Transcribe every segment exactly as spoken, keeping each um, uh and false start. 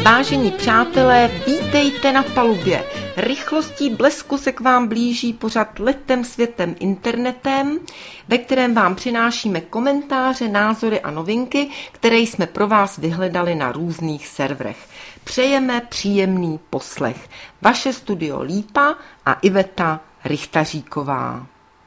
Vážení přátelé, vítejte na palubě. Rychlostí blesku se k vám blíží pořad Letem světem internetem, ve kterém vám přinášíme komentáře, názory a novinky, které jsme pro vás vyhledali na různých serverech. Přejeme příjemný poslech. Vaše studio Lípa a Iveta Richtaříková.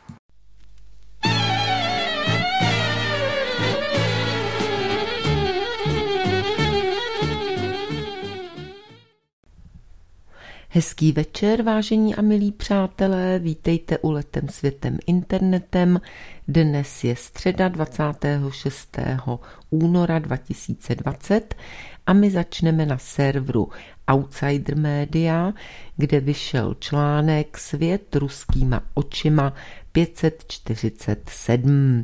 Hezký večer, vážení a milí přátelé, vítejte u Letem světem internetem. Dnes je středa dvacátého šestého února dva tisíce dvacet a my začneme na serveru Outsider Media, kde vyšel článek Svět ruskýma očima pět set čtyřicet sedm.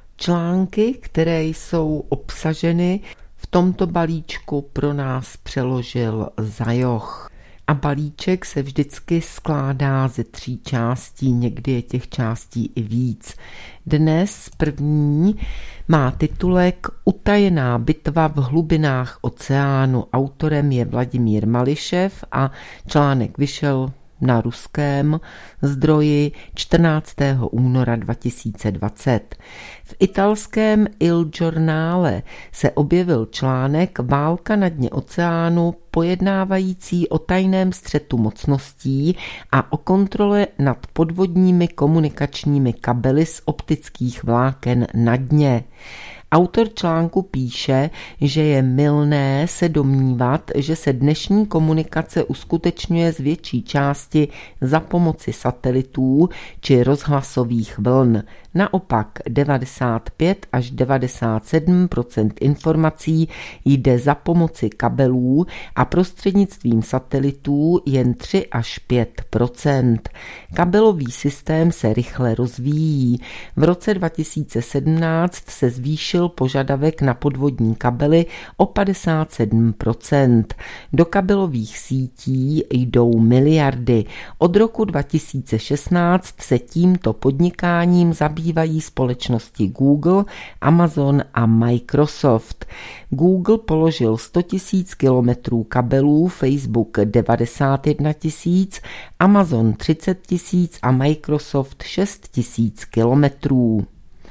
Články, které jsou obsaženy v tomto balíčku, pro nás přeložil Zajoch. A balíček se vždycky skládá ze tří částí, někdy je těch částí i víc. Dnes první má titulek Utajená bitva v hlubinách oceánu. Autorem je Vladimír Mališev a článek vyšel na ruském zdroji čtrnáctého února dva tisíce dvacet. V italském Il Giornale se objevil článek Válka na dně oceánu pojednávající o tajném střetu mocností a o kontrole nad podvodními komunikačními kabely z optických vláken na dně. Autor článku píše, že je mylné se domnívat, že se dnešní komunikace uskutečňuje z větší části za pomoci satelitů či rozhlasových vln. Naopak devadesát pět až devadesát sedm procent informací jde za pomoci kabelů a prostřednictvím satelitů jen tři až pět procent. Kabelový systém se rychle rozvíjí. V roce dva tisíce sedmnáct se zvýšil požadavek na podvodní kabely o padesát sedm procent. Do kabelových sítí jdou miliardy. Od roku dva tisíce šestnáct se tímto podnikáním zabývají společnosti Google, Amazon a Microsoft. Google položil sto tisíc kilometrů kabelů, Facebook devadesát jedna tisíc, Amazon třicet tisíc a Microsoft šest tisíc kilometrů.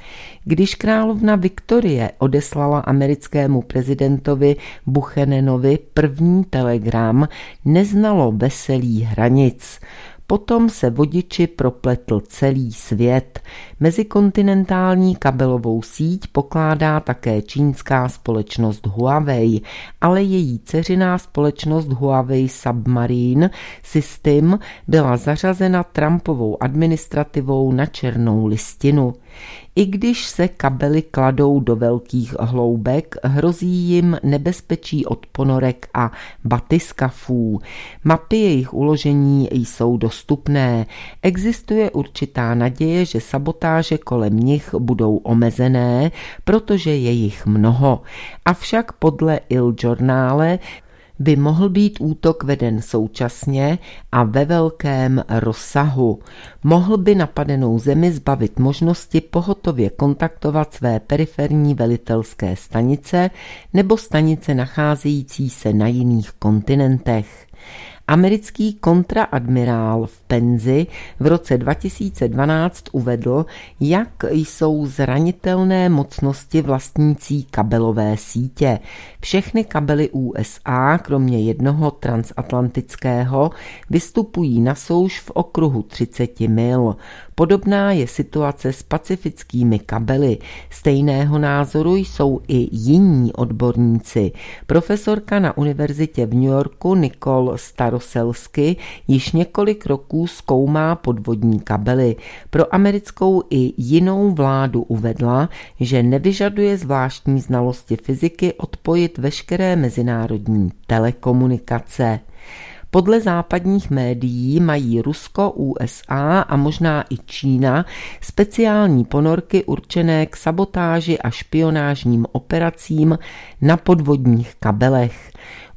Když královna Viktorie odeslala americkému prezidentovi Buchananovi první telegram, neznalo veselí hranic. Potom se vodiči propletl celý svět. Mezikontinentální kabelovou síť pokládá také čínská společnost Huawei, ale její dceřiná společnost Huawei Submarine System byla zařazena Trumpovou administrativou na černou listinu. I když se kabely kladou do velkých hloubek, hrozí jim nebezpečí od ponorek a batyskafů. Mapy jejich uložení jsou dostupné. Existuje určitá naděje, že sabotáže kolem nich budou omezené, protože je jich mnoho. Avšak podle Il Giornale by mohl být útok veden současně a ve velkém rozsahu. Mohl by napadenou zemi zbavit možnosti pohotově kontaktovat své periferní velitelské stanice nebo stanice nacházející se na jiných kontinentech. Americký kontraadmirál v Penzi v roce dva tisíce dvanáct uvedl, jak jsou zranitelné mocnosti vlastnící kabelové sítě. Všechny kabely U S A, kromě jednoho transatlantického, vystupují na souš v okruhu třicet mil. Podobná je situace s pacifickými kabely. Stejného názoru jsou i jiní odborníci. Profesorka na univerzitě v New Yorku Nicole Staroselsky již několik roků zkoumá podvodní kabely. Pro americkou i jinou vládu uvedla, že nevyžaduje zvláštní znalosti fyziky odpojit veškeré mezinárodní telekomunikace. Podle západních médií mají Rusko, U S A a možná i Čína speciální ponorky určené k sabotáži a špionážním operacím na podvodních kabelech.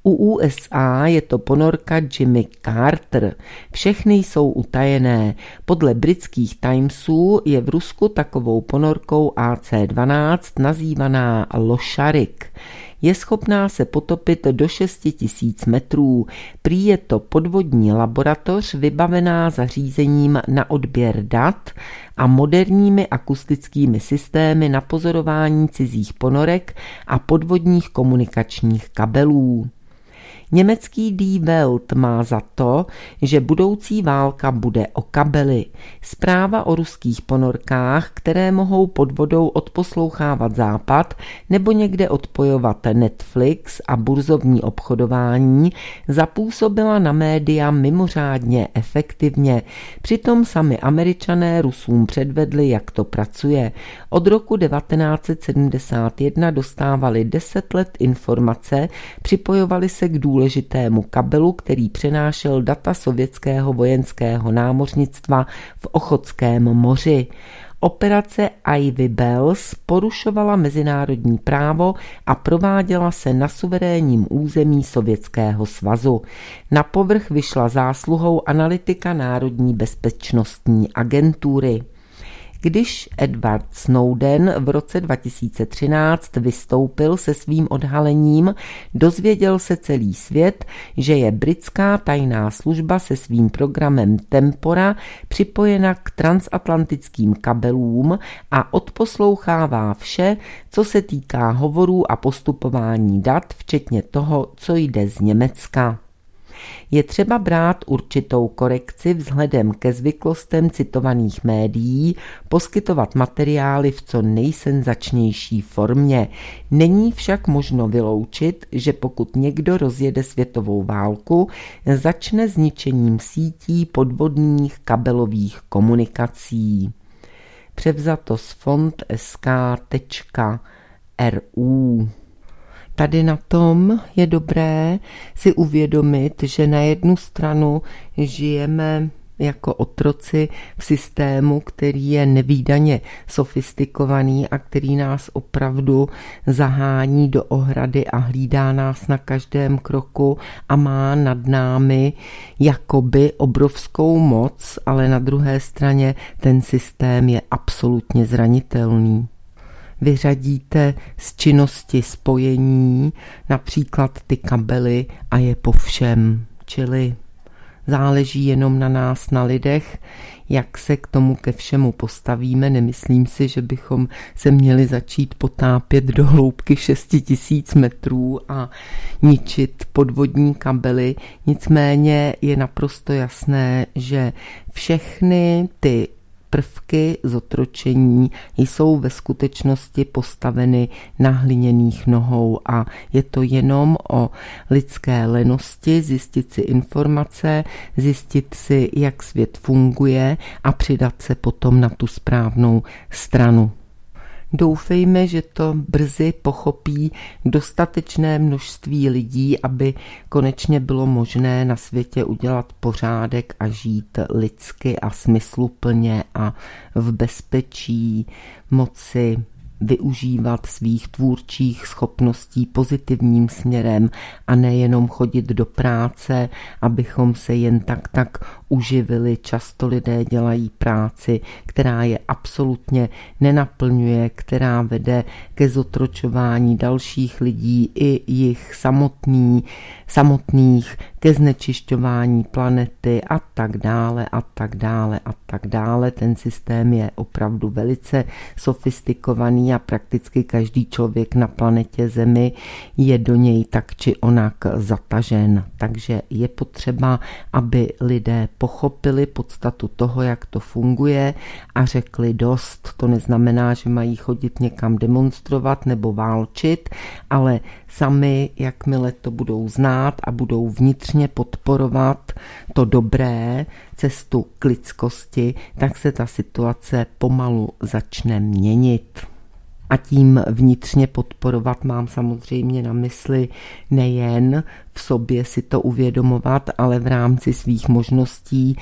U U S A je to ponorka Jimmy Carter. Všechny jsou utajené. Podle britských Timesů je v Rusku takovou ponorkou A C dvanáct nazývaná Lošarik. Je schopná se potopit do šest tisíc metrů. Prý je to podvodní laboratoř vybavená zařízením na odběr dat a moderními akustickými systémy na pozorování cizích ponorek a podvodních komunikačních kabelů. Německý Die Welt má za to, že budoucí válka bude o kabely. Zpráva o ruských ponorkách, které mohou pod vodou odposlouchávat Západ nebo někde odpojovat Netflix a burzovní obchodování, zapůsobila na média mimořádně efektivně. Přitom sami Američané Rusům předvedli, jak to pracuje. Od roku devatenáct set sedmdesát jedna dostávali deset let informace, připojovali se k důležitému důležitému kabelu, který přenášel data sovětského vojenského námořnictva v Ochotském moři. Operace Ivy Bells porušovala mezinárodní právo a prováděla se na suverénním území Sovětského svazu. Na povrch vyšla zásluhou analytika Národní bezpečnostní agentury. Když Edward Snowden v roce dva tisíce třináct vystoupil se svým odhalením, dozvěděl se celý svět, že je britská tajná služba se svým programem Tempora připojena k transatlantickým kabelům a odposlouchává vše, co se týká hovorů a postupování dat, včetně toho, co jde z Německa. Je třeba brát určitou korekci vzhledem ke zvyklostem citovaných médií, poskytovat materiály v co nejsenzačnější formě. Není však možno vyloučit, že pokud někdo rozjede světovou válku, začne s ničením sítí podvodných kabelových komunikací. Převzato z font s k tečka r u. Tady na tom je dobré si uvědomit, že na jednu stranu žijeme jako otroci v systému, který je nevídaně sofistikovaný a který nás opravdu zahání do ohrady a hlídá nás na každém kroku a má nad námi jakoby obrovskou moc, ale na druhé straně ten systém je absolutně zranitelný. Vyřadíte z činnosti spojení, například ty kabely a je po všem, čili záleží jenom na nás, na lidech, jak se k tomu ke všemu postavíme. Nemyslím si, že bychom se měli začít potápět do hloubky šest tisíc metrů a ničit podvodní kabely. Nicméně je naprosto jasné, že všechny ty prvky zotročení jsou ve skutečnosti postaveny na hliněných nohou a je to jenom o lidské lenosti zjistit si informace, zjistit si, jak svět funguje a přidat se potom na tu správnou stranu. Doufejme, že to brzy pochopí dostatečné množství lidí, aby konečně bylo možné na světě udělat pořádek a žít lidsky a smysluplně a v bezpečí, moci využívat svých tvůrčích schopností pozitivním směrem a nejenom chodit do práce, abychom se jen tak tak uživili. Často lidé dělají práci, která je absolutně nenaplňuje, která vede ke zotročování dalších lidí i jich samotný, samotných, ke znečišťování planety a tak dále a tak dále a tak dále. Ten systém je opravdu velice sofistikovaný a prakticky každý člověk na planetě Zemi je do něj tak či onak zatažen. Takže je potřeba, aby lidé pochopili podstatu toho, jak to funguje a řekli dost. To neznamená, že mají chodit někam demonstrovat nebo válčit, ale sami, jakmile to budou znát a budou vnitřně podporovat to dobré, cestu k lidskosti, tak se ta situace pomalu začne měnit. A tím vnitřně podporovat mám samozřejmě na mysli nejen v sobě si to uvědomovat, ale v rámci svých možností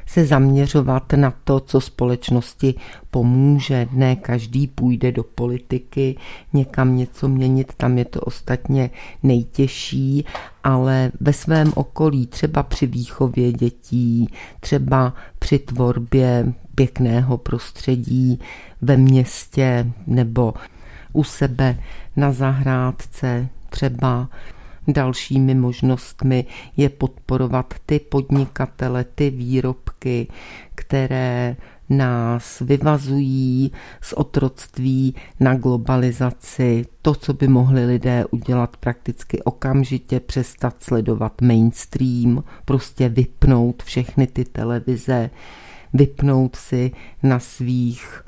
se zaměřovat na to, co společnosti pomůže. Ne každý půjde do politiky někam něco měnit, tam je to ostatně nejtěžší, ale ve svém okolí, třeba při výchově dětí, třeba při tvorbě pěkného prostředí ve městě nebo u sebe na zahrádce, třeba dalšími možnostmi je podporovat ty podnikatele, ty výrobky, které nás vyvazují z otroctví na globalizaci. To, co by mohli lidé udělat prakticky okamžitě, přestat sledovat mainstream, prostě vypnout všechny ty televize, vypnout si na svých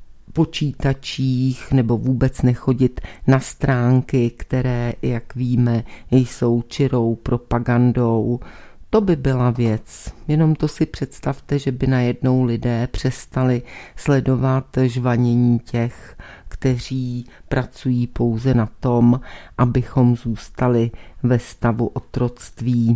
počítačích nebo vůbec nechodit na stránky, které, jak víme, jsou čirou propagandou. To by byla věc. Jenom to si představte, že by najednou lidé přestali sledovat žvanění těch, kteří pracují pouze na tom, abychom zůstali ve stavu otroctví.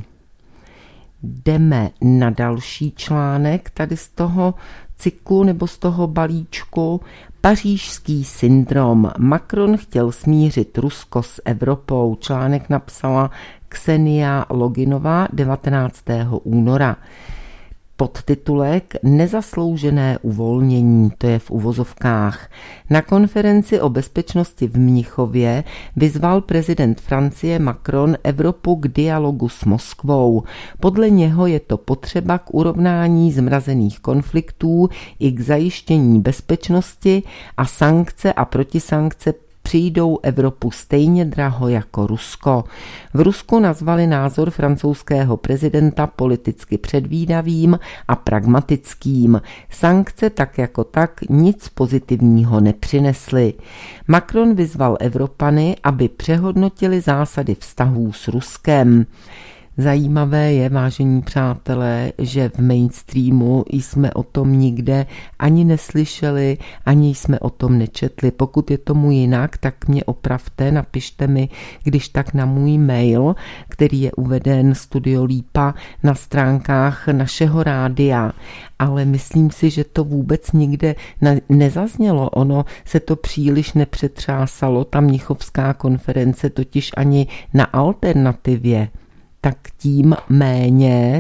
Jdeme na další článek tady z toho cyklu nebo z toho balíčku. Pařížský syndrom. Macron chtěl smířit Rusko s Evropou. Článek napsala Ksenia Loginová devatenáctého února. Podtitulek Nezasloužené uvolnění, to je v uvozovkách. Na konferenci o bezpečnosti v Mnichově vyzval prezident Francie Macron Evropu k dialogu s Moskvou. Podle něho je to potřeba k urovnání zmrazených konfliktů i k zajištění bezpečnosti a sankce a protisankce přijdou Evropu stejně draho jako Rusko. V Rusku nazvali názor francouzského prezidenta politicky předvídavým a pragmatickým. Sankce tak jako tak nic pozitivního nepřinesly. Macron vyzval Evropany, aby přehodnotili zásady vztahů s Ruskem. Zajímavé je, vážení přátelé, že v mainstreamu jsme o tom nikde ani neslyšeli, ani jsme o tom nečetli. Pokud je tomu jinak, tak mě opravte, napište mi, když tak na můj mail, který je uveden Studio Lípa na stránkách našeho rádia. Ale myslím si, že to vůbec nikde nezaznělo. Ono se to příliš nepřetřásalo, ta mnichovská konference totiž ani na Alternativě. Tak tím méně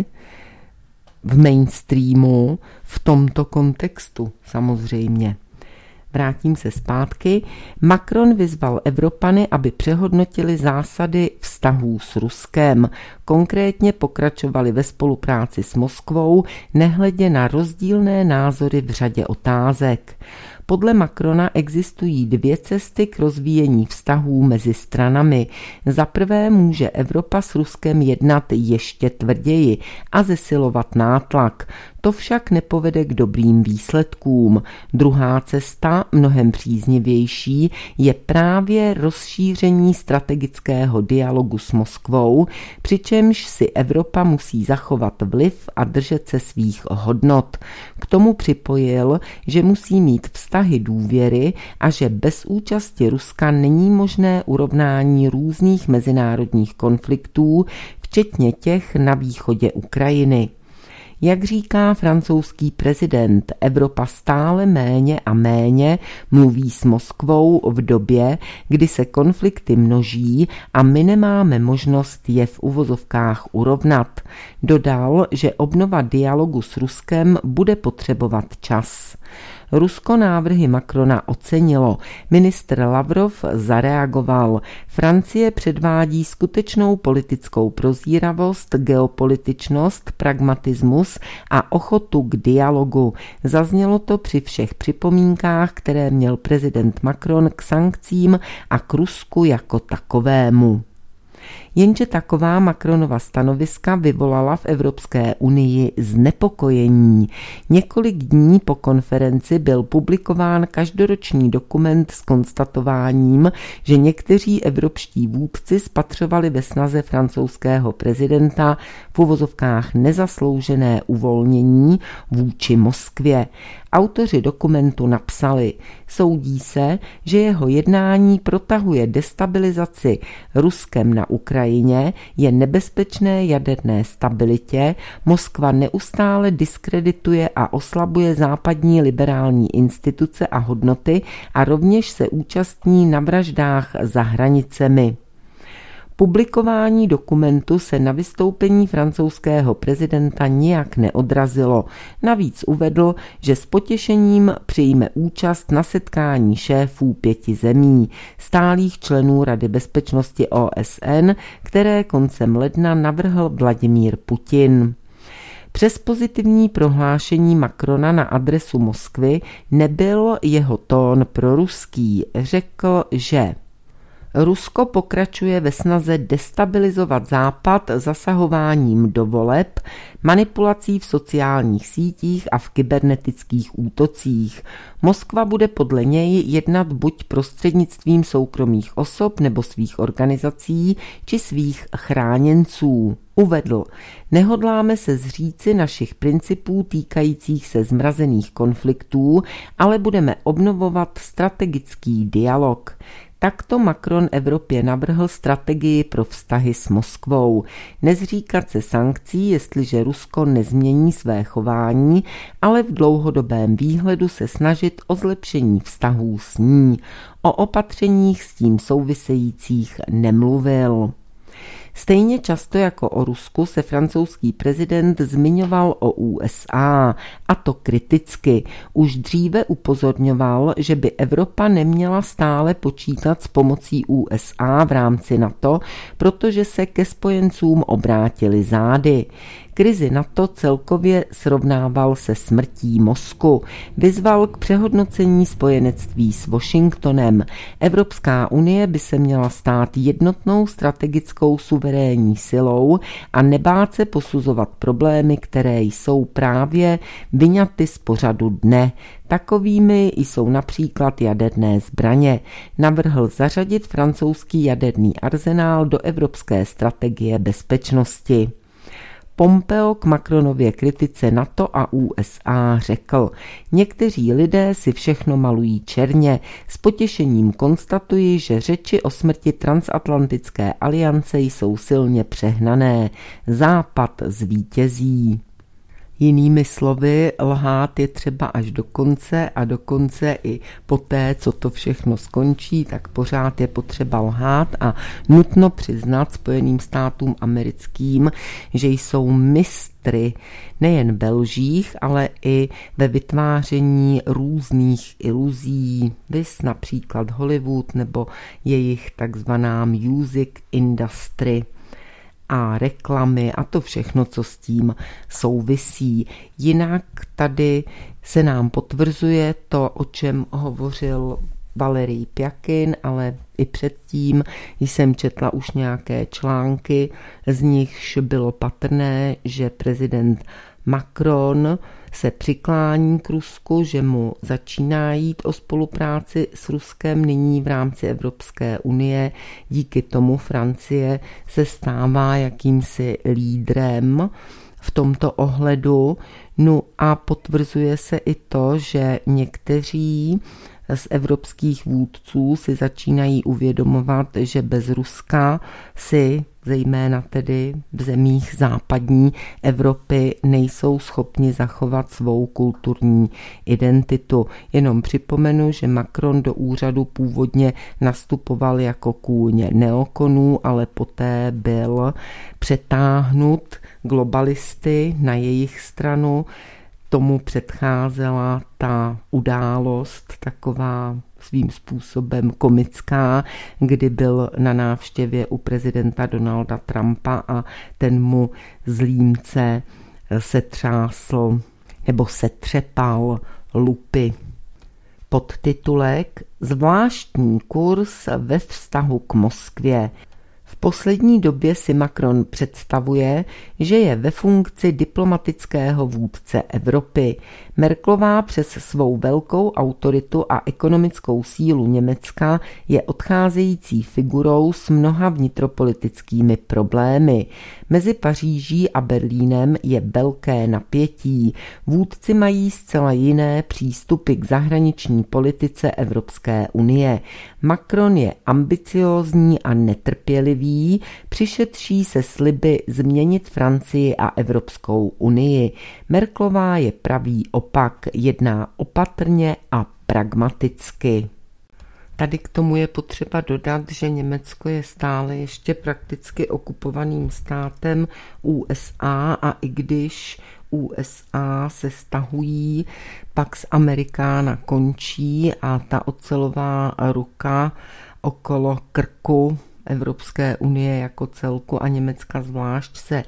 v mainstreamu v tomto kontextu samozřejmě. Vrátím se zpátky. Macron vyzval Evropany, aby přehodnotili zásady vztahů s Ruskem. Konkrétně pokračovali ve spolupráci s Moskvou, nehledě na rozdílné názory v řadě otázek. Podle Macrona existují dvě cesty k rozvíjení vztahů mezi stranami. Za prvé může Evropa s Ruskem jednat ještě tvrději a zesilovat nátlak. To však nepovede k dobrým výsledkům. Druhá cesta, mnohem příznivější, je právě rozšíření strategického dialogu s Moskvou, přičemž si Evropa musí zachovat vliv a držet se svých hodnot. K tomu připojil, že musí mít vztahy důvěry a že bez účasti Ruska není možné urovnání různých mezinárodních konfliktů, včetně těch na východě Ukrajiny. Jak říká francouzský prezident, Evropa stále méně a méně mluví s Moskvou v době, kdy se konflikty množí a my nemáme možnost je v uvozovkách urovnat. Dodal, že obnova dialogu s Ruskem bude potřebovat čas. Rusko návrhy Macrona ocenilo. Ministr Lavrov zareagoval. Francie předvádí skutečnou politickou prozíravost, geopolitičnost, pragmatismus a ochotu k dialogu. Zaznělo to při všech připomínkách, které měl prezident Macron k sankcím a k Rusku jako takovému. Jenže taková Macronova stanoviska vyvolala v Evropské unii znepokojení. Několik dní po konferenci byl publikován každoroční dokument s konstatováním, že někteří evropští vůdci spatřovali ve snaze francouzského prezidenta v uvozovkách nezasloužené uvolnění vůči Moskvě. Autoři dokumentu napsali, soudí se, že jeho jednání protahuje destabilizaci Ruskem na Ukrajině je nebezpečné jaderné stabilitě, Moskva neustále diskredituje a oslabuje západní liberální instituce a hodnoty a rovněž se účastní na vraždách za hranicemi. Publikování dokumentu se na vystoupení francouzského prezidenta nijak neodrazilo. Navíc uvedl, že s potěšením přijme účast na setkání šéfů pěti zemí, stálých členů Rady bezpečnosti O S N, které koncem ledna navrhl Vladimír Putin. Přes pozitivní prohlášení Macrona na adresu Moskvy nebyl jeho tón proruský. Řekl, že Rusko pokračuje ve snaze destabilizovat Západ zasahováním do voleb, manipulací v sociálních sítích a v kybernetických útocích. Moskva bude podle něj jednat buď prostřednictvím soukromých osob nebo svých organizací či svých chráněnců. Uvedl, nehodláme se zříci našich principů týkajících se zmrazených konfliktů, ale budeme obnovovat strategický dialog. Takto Macron Evropě navrhl strategii pro vztahy s Moskvou. Nezříkat se sankcí, jestliže Rusko nezmění své chování, ale v dlouhodobém výhledu se snažit o zlepšení vztahů s ní. O opatřeních s tím souvisejících nemluvil. Stejně často jako o Rusku se francouzský prezident zmiňoval o U S A, a to kriticky. Už dříve upozorňoval, že by Evropa neměla stále počítat s pomocí U S A v rámci NATO, protože se ke spojencům obrátili zády. Krizi NATO celkově srovnával se smrtí mozku. Vyzval k přehodnocení spojenectví s Washingtonem. Evropská unie by se měla stát jednotnou strategickou suverénní silou a nebát se posuzovat problémy, které jsou právě vyňaty z pořadu dne. Takovými jsou například jaderné zbraně. Navrhl zařadit francouzský jaderný arzenál do evropské strategie bezpečnosti. Pompeo k Macronově kritice NATO a U S A řekl, někteří lidé si všechno malují černě. S potěšením konstatuji, že řeči o smrti transatlantické aliance jsou silně přehnané. Západ zvítězí. Jinými slovy, lhát je třeba až do konce a dokonce i poté, co to všechno skončí, tak pořád je potřeba lhát a nutno přiznat Spojeným státům americkým, že jsou mistry nejen ve lžích, ale i ve vytváření různých iluzí, viz například Hollywood nebo jejich takzvaná music industry a reklamy a to všechno, co s tím souvisí. Jinak tady se nám potvrzuje to, o čem hovořil Valerij Pjakin, ale i předtím jsem četla už nějaké články, z nichž bylo patrné, že prezident Macron se přiklání k Rusku, že mu začíná jít o spolupráci s Ruskem nyní v rámci Evropské unie. Díky tomu Francie se stává jakýmsi lídrem v tomto ohledu. No a potvrzuje se i to, že někteří z evropských vůdců si začínají uvědomovat, že bez Ruska si zejména tedy v zemích západní Evropy nejsou schopni zachovat svou kulturní identitu. Jenom připomenu, že Macron do úřadu původně nastupoval jako kůň neokonů, ale poté byl přetáhnut globalisty na jejich stranu. Tomu předcházela ta událost taková svým způsobem komická, kdy byl na návštěvě u prezidenta Donalda Trumpa a ten mu z límce setřásl nebo setřepal lupy. Podtitulek Zvláštní kurz ve vztahu k Moskvě. V poslední době si Macron představuje, že je ve funkci diplomatického vůdce Evropy. Merkelová přes svou velkou autoritu a ekonomickou sílu Německa je odcházející figurou s mnoha vnitropolitickými problémy. Mezi Paříží a Berlínem je velké napětí. Vůdci mají zcela jiné přístupy k zahraniční politice Evropské unie. Macron je ambiciózní a netrpělivý, přišedší se sliby změnit Francii a Evropskou unii. Merkelová je pravý opak, jedná opatrně a pragmaticky. Tady k tomu je potřeba dodat, že Německo je stále ještě prakticky okupovaným státem U S A a i když U S A se stahují, Pax Americana končí a ta ocelová ruka okolo krku Evropské unie jako celku a Německa zvlášť se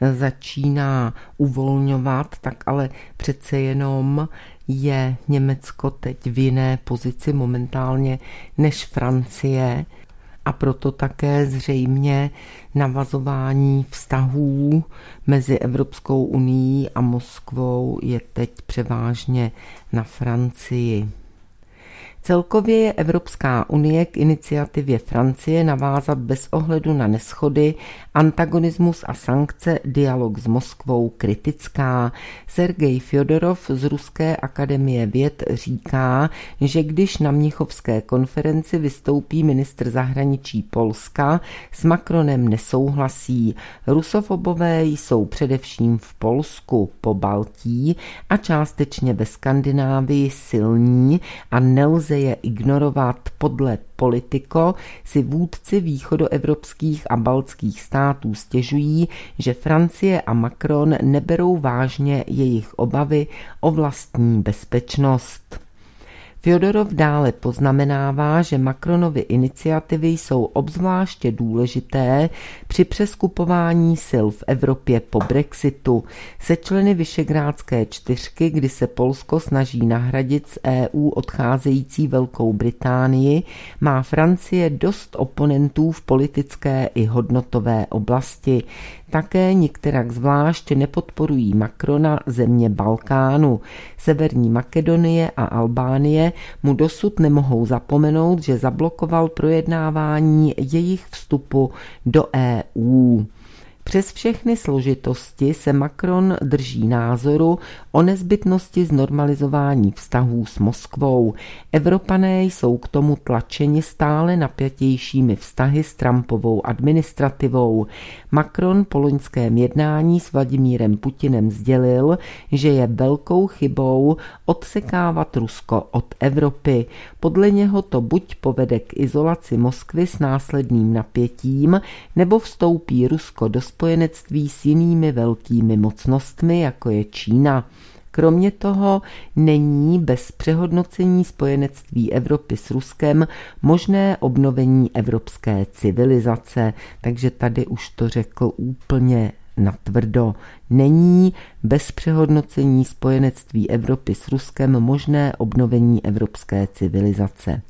začíná uvolňovat, tak ale přece jenom je Německo teď v jiné pozici momentálně než Francie a proto také zřejmě navazování vztahů mezi Evropskou unií a Moskvou je teď převážně na Francii. Celkově je Evropská unie k iniciativě Francie navázat bez ohledu na neshody, antagonismus a sankce dialog s Moskvou kritická. Sergej Fjodorov z Ruské akademie věd říká, že když na mnichovské konferenci vystoupí ministr zahraničí Polska, s Macronem nesouhlasí. Rusofobové jsou především v Polsku, Pobaltí a částečně ve Skandinávii silní a nelze je ignorovat. Podle Politico si vůdci východoevropských a baltských států stěžují, že Francie a Macron neberou vážně jejich obavy o vlastní bezpečnost. Fjodorov dále poznamenává, že Macronovy iniciativy jsou obzvláště důležité při přeskupování sil v Evropě po Brexitu. Se členy Visegrádské čtyřky, kdy se Polsko snaží nahradit z E U odcházející Velkou Británii, má Francie dost oponentů v politické i hodnotové oblasti. Také některak zvlášť nepodporují Macrona země Balkánu. Severní Makedonie a Albánie mu dosud nemohou zapomenout, že zablokoval projednávání jejich vstupu do E U. Přes všechny složitosti se Macron drží názoru o nezbytnosti znormalizování vztahů s Moskvou. Evropané jsou k tomu tlačeni stále napjatějšími vztahy s Trumpovou administrativou. Macron po loňském jednání s Vladimírem Putinem sdělil, že je velkou chybou odsekávat Rusko od Evropy. Podle něho to buď povede k izolaci Moskvy s následným napětím, nebo vstoupí Rusko do spojenectví s jinými velkými mocnostmi, jako je Čína. Kromě toho není bez přehodnocení spojenectví Evropy s Ruskem možné obnovení evropské civilizace, takže tady už to řekl úplně natvrdo. Není bez přehodnocení spojenectví Evropy s Ruskem možné obnovení evropské civilizace.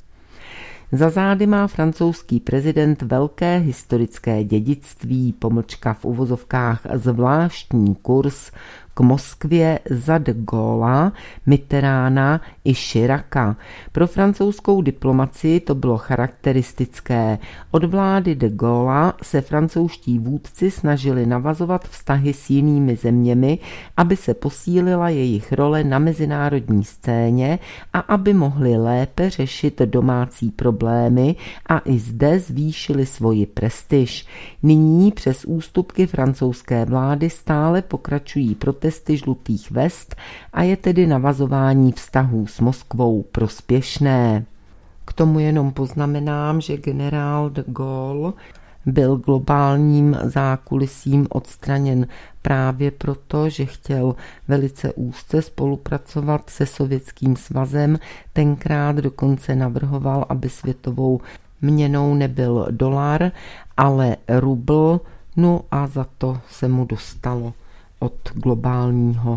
Za zády má francouzský prezident velké historické dědictví, pomlčka v uvozovkách zvláštní kurz k Moskvě za de Gaulle'a, Mitterranda i Chiraca. Pro francouzskou diplomacii to bylo charakteristické. Od vlády de Gaulle'a se francouzští vůdci snažili navazovat vztahy s jinými zeměmi, aby se posílila jejich role na mezinárodní scéně a aby mohli lépe řešit domácí problémy a i zde zvýšili svoji prestiž. Nyní přes ústupky francouzské vlády stále pokračují protesty žlutých vest a je tedy navazování vztahů s Moskvou prospěšné. K tomu jenom poznamenám, že generál de Gaulle byl globálním zákulisím odstraněn právě proto, že chtěl velice úzce spolupracovat se Sovětským svazem. Tenkrát dokonce navrhoval, aby světovou měnou nebyl dolar, ale rubl, no a za to se mu dostalo od globálního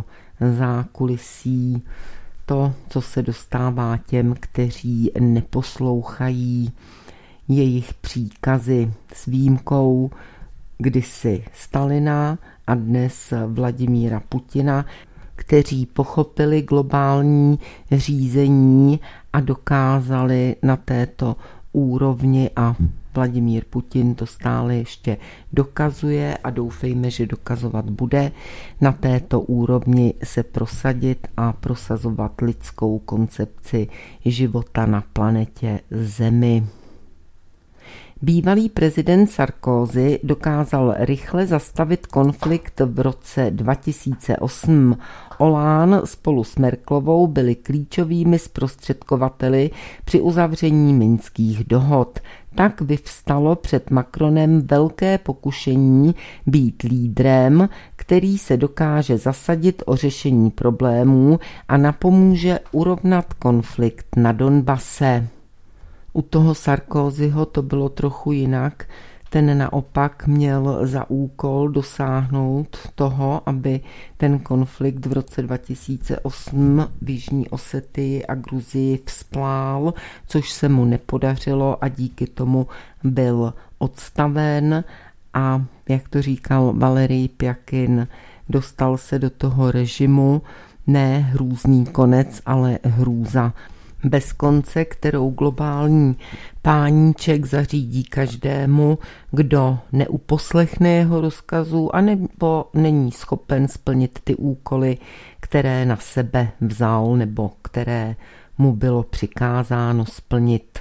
zákulisí to, co se dostává těm, kteří neposlouchají jejich příkazy, s výjimkou kdysi Stalina a dnes Vladimíra Putina. kteří pochopili globální řízení a dokázali na této úrovni, a Vladimír Putin to stále ještě dokazuje a doufejme, že dokazovat bude, na této úrovni se prosadit a prosazovat lidskou koncepci života na planetě Zemi. Bývalý prezident Sarkozy dokázal rychle zastavit konflikt v roce dva tisíce osm. Hollande spolu s Merkelovou byli klíčovými zprostředkovateli při uzavření minských dohod. Tak vyvstalo před Macronem velké pokušení být lídrem, který se dokáže zasadit o řešení problémů a napomůže urovnat konflikt na Donbase. U toho Sarkozyho to bylo trochu jinak. Ten naopak měl za úkol dosáhnout toho, aby ten konflikt v roce dva tisíce osm v Jižní Osetii a Gruzii vzplál, což se mu nepodařilo a díky tomu byl odstaven a, jak to říkal Valerij Pjakin, dostal se do toho režimu ne hrůzný konec, ale hrůza bez konce, kterou globální páníček zařídí každému, kdo neuposlechne jeho rozkazu a nebo není schopen splnit ty úkoly, které na sebe vzal nebo které mu bylo přikázáno splnit.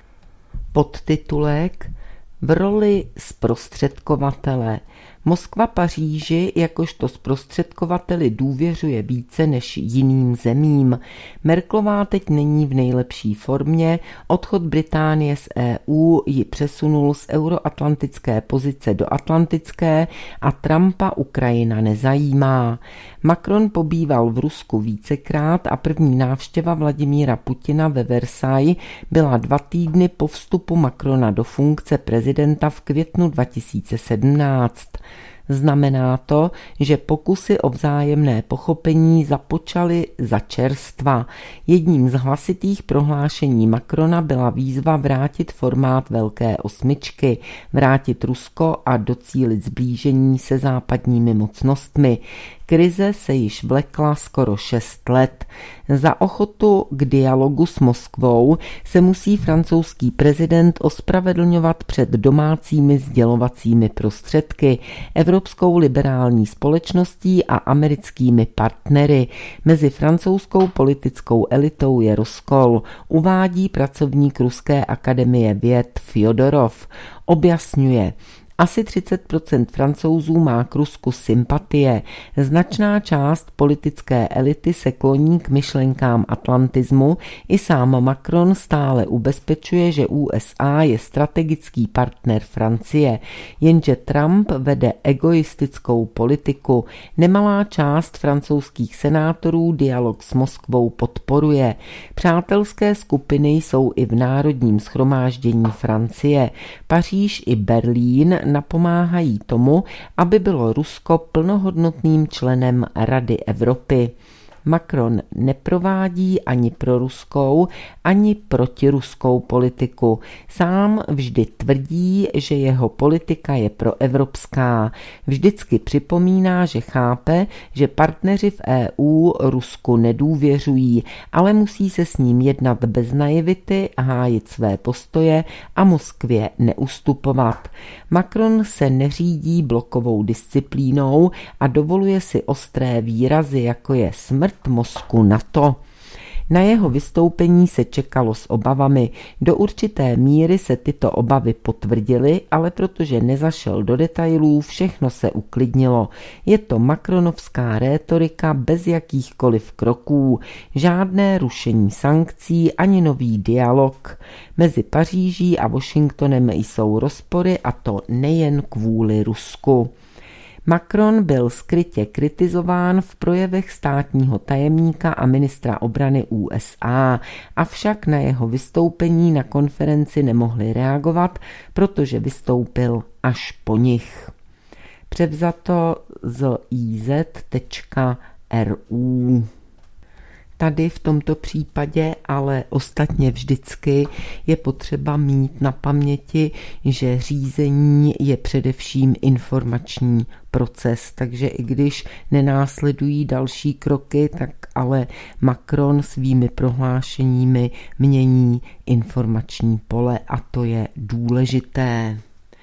Podtitulek: V roli zprostředkovatele. Moskva Paříži jakožto zprostředkovateli důvěřuje více než jiným zemím. Merkelová teď není v nejlepší formě, odchod Británie z E U ji přesunul z euroatlantické pozice do atlantické a Trumpa Ukrajina nezajímá. Macron pobýval v Rusku vícekrát a první návštěva Vladimíra Putina ve Versailles byla dva týdny po vstupu Macrona do funkce prezidenta v květnu dva tisíce sedmnáct. Znamená to, že pokusy o vzájemné pochopení započaly za čerstva. Jedním z hlasitých prohlášení Macrona byla výzva vrátit formát Velké osmičky, vrátit Rusko a docílit zblížení se západními mocnostmi. Krize se již vlekla skoro šest let. Za ochotu k dialogu s Moskvou se musí francouzský prezident ospravedlňovat před domácími sdělovacími prostředky, Evropskou liberální společností a americkými partnery. Mezi francouzskou politickou elitou je rozkol, uvádí pracovník Ruské akademie věd Fjodorov. Objasňuje: Asi třicet procent Francouzů má k Rusku sympatie. Značná část politické elity se kloní k myšlenkám atlantismu. I sám Macron stále ubezpečuje, že U S A je strategický partner Francie. Jenže Trump vede egoistickou politiku. Nemalá část francouzských senátorů dialog s Moskvou podporuje. Přátelské skupiny jsou i v Národním shromáždění Francie. Paříž i Berlín napomáhají tomu, aby bylo Rusko plnohodnotným členem Rady Evropy. Macron neprovádí ani proruskou, ani protiruskou politiku. Sám vždy tvrdí, že jeho politika je proevropská. Vždycky připomíná, že chápe, že partneři v E U Rusku nedůvěřují, ale musí se s ním jednat bez naivity, hájit své postoje a Moskvě neustupovat. Macron se neřídí blokovou disciplínou a dovoluje si ostré výrazy, jako je smrt mozku NATO. Na jeho vystoupení se čekalo s obavami. Do určité míry se tyto obavy potvrdily, ale protože nezašel do detailů, všechno se uklidnilo. Je to macronovská rétorika bez jakýchkoliv kroků, žádné rušení sankcí ani nový dialog. Mezi Paříží a Washingtonem jsou rozpory, a to nejen kvůli Rusku. Macron byl skrytě kritizován v projevech státního tajemníka a ministra obrany U S A, avšak na jeho vystoupení na konferenci nemohli reagovat, protože vystoupil až po nich. Převzato z i z tečka r u. Tady v tomto případě, ale ostatně vždycky je potřeba mít na paměti, že řízení je především informační proces, takže i když nenásledují další kroky, tak ale Macron svými prohlášeními mění informační pole a to je důležité.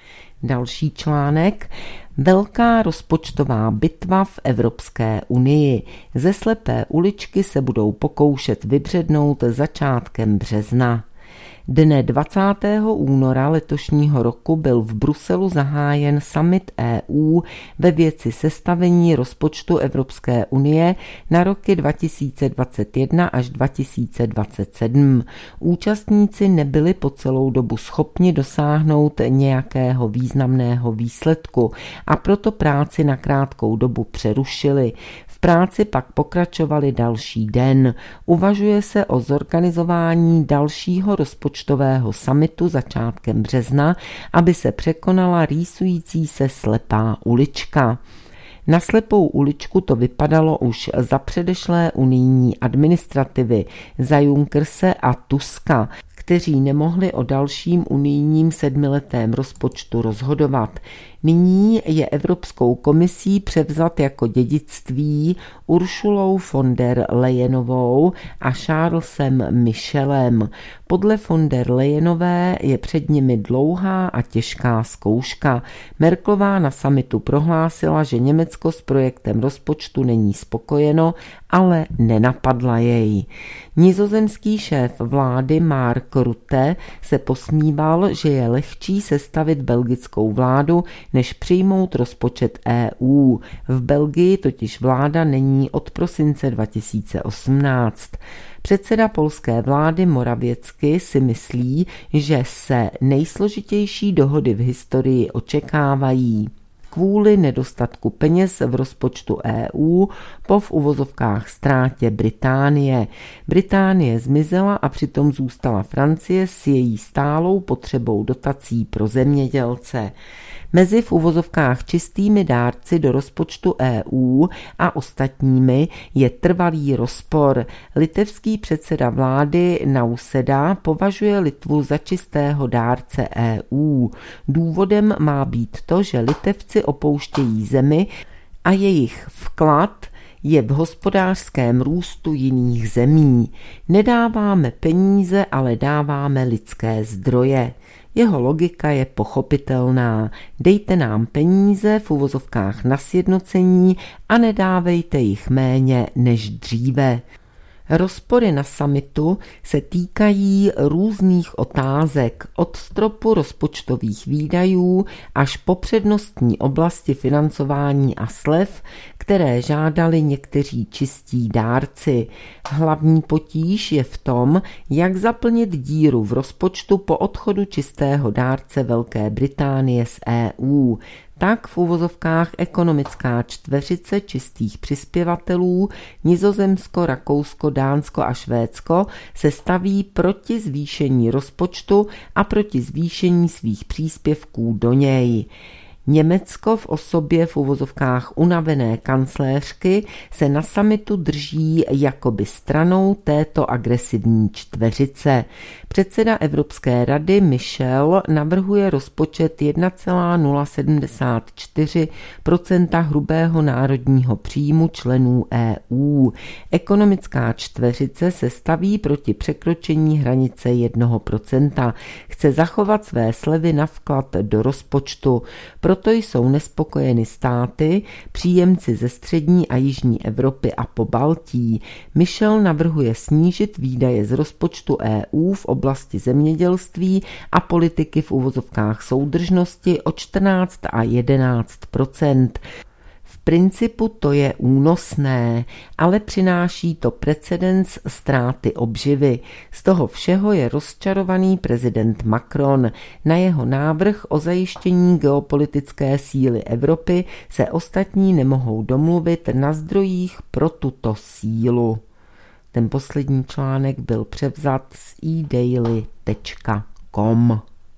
Další článek. Velká rozpočtová bitva v Evropské unii. Ze slepé uličky se budou pokoušet vybřednout začátkem března. Dne dvacátého února letošního roku byl v Bruselu zahájen summit E U ve věci sestavení rozpočtu Evropské unie na roky dva tisíce dvacet jedna až dva tisíce dvacet sedm. Účastníci nebyli po celou dobu schopni dosáhnout nějakého významného výsledku a proto práci na krátkou dobu přerušili. V práci pak pokračovali další den. Uvažuje se o zorganizování dalšího rozpočtového summitu začátkem března, aby se překonala rýsující se slepá ulička. Na slepou uličku to vypadalo už za předešlé unijní administrativy, za Junckerse a Tuska, kteří nemohli o dalším unijním sedmiletém rozpočtu rozhodovat. Nyní je Evropskou komisí převzat jako dědictví Ursulou von der Leyenovou a Charlesem Michelem. Podle von der Leyenové je před nimi dlouhá a těžká zkouška. Merkelová na summitu prohlásila, že Německo s projektem rozpočtu není spokojeno, ale nenapadla jej. Nizozemský šéf vlády Mark Rutte se posmíval, že je lehčí sestavit belgickou vládu, než přijmout rozpočet E U. V Belgii totiž vláda není od prosince dva tisíce osmnáct. Předseda polské vlády Morawiecki si myslí, že se nejsložitější dohody v historii očekávají. Kvůli nedostatku peněz v rozpočtu E U po v uvozovkách ztrátě Británie. Británie zmizela a přitom zůstala Francie s její stálou potřebou dotací pro zemědělce. Mezi v uvozovkách čistými dárci do rozpočtu E U a ostatními je trvalý rozpor. Litevský předseda vlády Nauseda považuje Litvu za čistého dárce E U. Důvodem má být to, že Litevci opouštějí zemi a jejich vklad je v hospodářském růstu jiných zemí. Nedáváme peníze, ale dáváme lidské zdroje. Jeho logika je pochopitelná. Dejte nám peníze v uvozovkách na sjednocení a nedávejte jich méně než dříve. Rozpory na summitu se týkají různých otázek, od stropu rozpočtových výdajů až po přednostní oblasti financování a slev, které žádali někteří čistí dárci. Hlavní potíž je v tom, jak zaplnit díru v rozpočtu po odchodu čistého dárce Velké Británie z E U. Tak v uvozovkách ekonomická čtveřice čistých přispěvatelů Nizozemsko, Rakousko, Dánsko a Švédsko se staví proti zvýšení rozpočtu a proti zvýšení svých příspěvků do něj. Německo v osobě v uvozovkách unavené kancléřky se na summitu drží jakoby stranou této agresivní čtveřice. Předseda Evropské rady Michel navrhuje rozpočet jedna celá nula sedmdesát čtyři procenta hrubého národního příjmu členů E U. Ekonomická čtveřice se staví proti překročení hranice jednoho procenta. Chce zachovat své slevy na vklad do rozpočtu. Proto jsou nespokojeny státy, příjemci ze střední a jižní Evropy a Pobaltí. Michel navrhuje snížit výdaje z rozpočtu E U v oblasti zemědělství a politiky v uvozovkách soudržnosti o čtrnáct a jedenáct procent. V principu to je únosné, ale přináší to precedens ztráty obživy. Z toho všeho je rozčarovaný prezident Macron. Na jeho návrh o zajištění geopolitické síly Evropy se ostatní nemohou domluvit na zdrojích pro tuto sílu. Ten poslední článek byl převzat z e daily tečka com.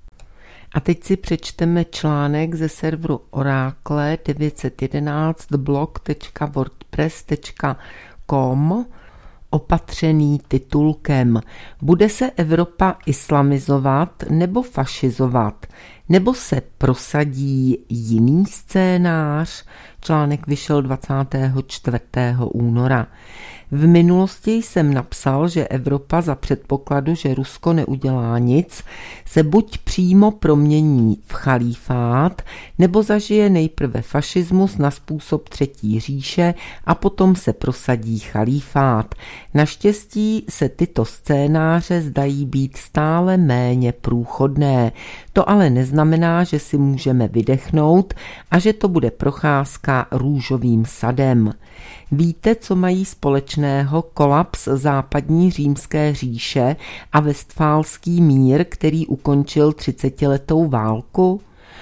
A teď si přečteme článek ze serveru Oracle devět set jedenáct blog tečka wordpress tečka com opatřený titulkem Bude se Evropa islamizovat nebo fašizovat, nebo se prosadí jiný scénář? Článek vyšel dvacátého čtvrtého února. V minulosti jsem napsal, že Evropa za předpokladu, že Rusko neudělá nic, se buď přímo promění v chalífát, nebo zažije nejprve fašismus na způsob Třetí říše a potom se prosadí chalífát. Naštěstí se tyto scénáře zdají být stále méně průchodné. To ale neznamená, že si můžeme vydechnout a že to bude procházka růžovým sadem. Víte, co mají společného kolaps západní římské říše a Vestfálský mír, který ukončil třicetiletou válku?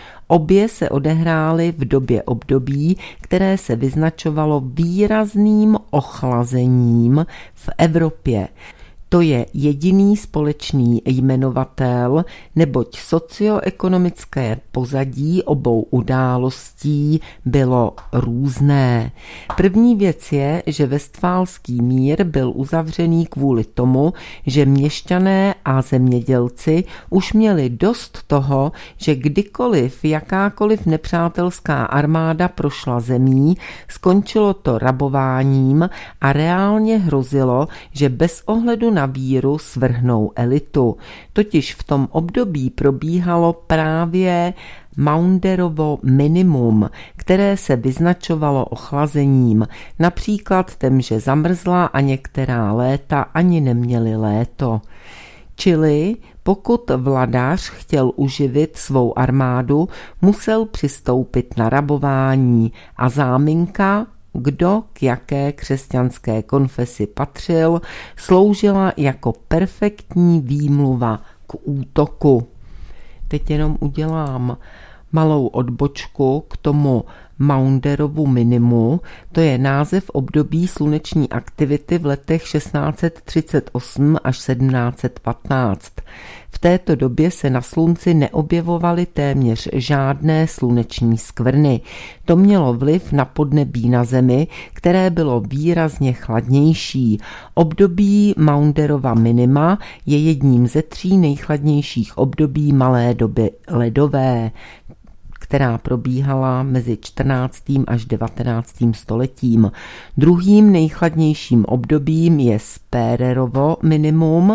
Obě se odehrály v době období, které se vyznačovalo výrazným ochlazením v Evropě. To je jediný společný jmenovatel, neboť socioekonomické pozadí obou událostí bylo různé. První věc je, že Vestfálský mír byl uzavřený kvůli tomu, že měšťané a zemědělci už měli dost toho, že kdykoliv jakákoliv nepřátelská armáda prošla zemí, skončilo to rabováním a reálně hrozilo, že bez ohledu na na víru svrhnou elitu. Totiž v tom období probíhalo právě Maunderovo minimum, které se vyznačovalo ochlazením. Například temže zamrzla a některá léta ani neměly léto. Čili pokud vladař chtěl uživit svou armádu, musel přistoupit na rabování a záminka, kdo k jaké křesťanské konfesi patřil, sloužila jako perfektní výmluva k útoku. Teď jenom udělám malou odbočku k tomu Maunderovu minimu, to je název období sluneční aktivity v letech šestnáct set třicet osm až sedmnáct set patnáct. V této době se na slunci neobjevovaly téměř žádné sluneční skvrny. To mělo vliv na podnebí na Zemi, které bylo výrazně chladnější. Období Maunderova minima je jedním ze tří nejchladnějších období malé doby ledové, která probíhala mezi čtrnáctým až devatenáctým stoletím. Druhým nejchladnějším obdobím je Sperrerovo minimum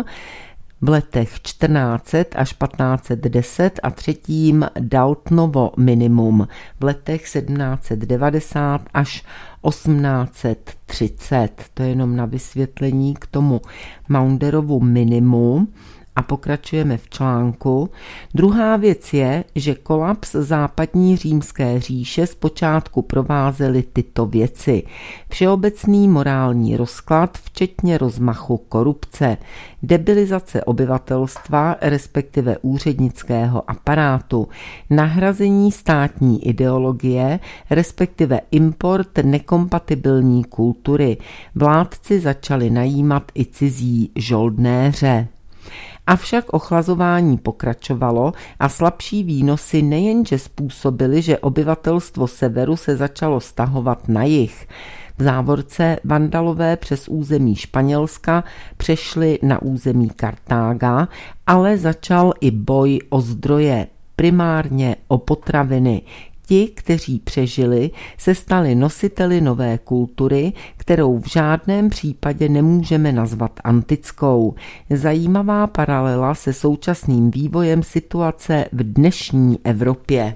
v letech čtrnáct set až patnáct set deset a třetím Daltonovo minimum v letech sedmnáct set devadesát až osmnáct set třicet. To je jenom na vysvětlení k tomu Maunderovu minimu. A pokračujeme v článku. Druhá věc je, že kolaps západní římské říše zpočátku provázely tyto věci. Všeobecný morální rozklad, včetně rozmachu korupce, debilizace obyvatelstva, respektive úřednického aparátu, nahrazení státní ideologie, respektive import nekompatibilní kultury. Vládci začali najímat i cizí žoldnéře. Avšak ochlazování pokračovalo a slabší výnosy nejenže způsobily, že obyvatelstvo severu se začalo stahovat na jih. V závorce Vandalové přes území Španělska přešli na území Kartága, ale začal i boj o zdroje, primárně o potraviny. Ti, kteří přežili, se stali nositeli nové kultury, kterou v žádném případě nemůžeme nazvat antickou. Zajímavá paralela se současným vývojem situace v dnešní Evropě.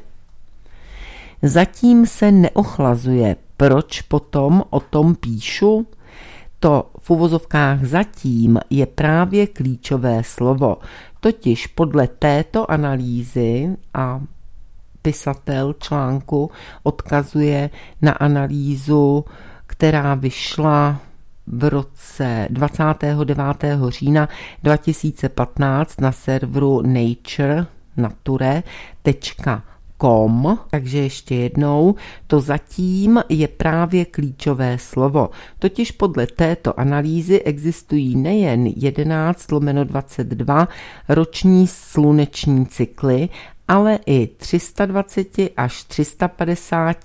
Zatím se neochlazuje. Proč potom o tom píšu? To v uvozovkách zatím je právě klíčové slovo. Totiž podle této analýzy a pisatel článku odkazuje na analýzu, která vyšla v roce dvacátého devátého října dva tisíce patnáct na serveru nature, nature tečka com. Takže ještě jednou, to zatím je právě klíčové slovo. Totiž podle této analýzy existují nejen jedenáct lomeno dvacet dva roční sluneční cykly, ale i tři sta dvacet až tři sta padesát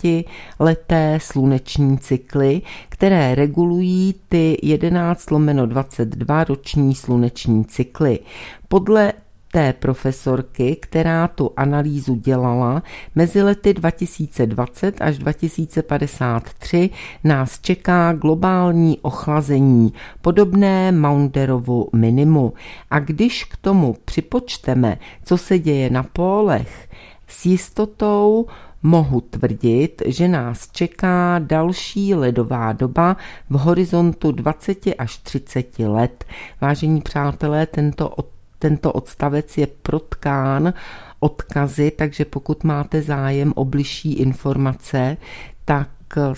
leté sluneční cykly, které regulují ty jedenáct lomeno dvacet dva roční sluneční cykly. Podle té profesorky, která tu analýzu dělala, mezi lety dva tisíce dvacet až dva tisíce padesát tři nás čeká globální ochlazení, podobné Maunderovu minimu. A když k tomu připočteme, co se děje na pólech, s jistotou mohu tvrdit, že nás čeká další ledová doba v horizontu dvacet až třicet let. Vážení přátelé, tento Tento odstavec je protkán odkazy, takže pokud máte zájem o bližší informace, tak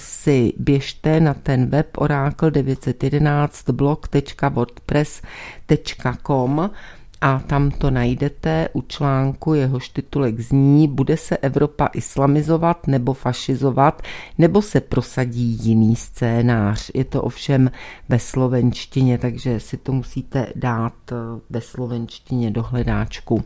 si běžte na ten web oracle devět set jedenáct blog tečka wordpress tečka com a tam to najdete u článku, jehož titulek zní: Bude se Evropa islamizovat nebo fašizovat, nebo se prosadí jiný scénář. Je to ovšem ve slovenštině, takže si to musíte dát ve slovenštině do hledáčku.